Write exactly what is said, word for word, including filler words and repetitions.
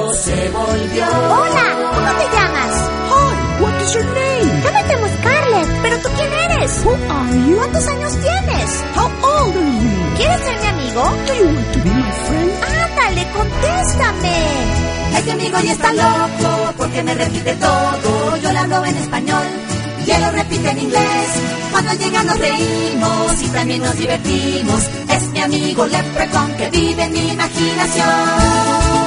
se volvió. Hola, ¿cómo te llamas? Hi, what is your name? Yo me llamo Scarlett, ¿pero tú quién eres? Who are you? ¿Cuántos años tienes? How old are you? ¿Quieres ser mi amigo? Do you want to be my friend? Ándale, contéstame. Este amigo ya está loco porque me repite todo. Yo le hablo en español y él lo repite en inglés. Cuando llega nos reímos y también nos divertimos. Es mi amigo Leprechaun que vive en mi imaginación.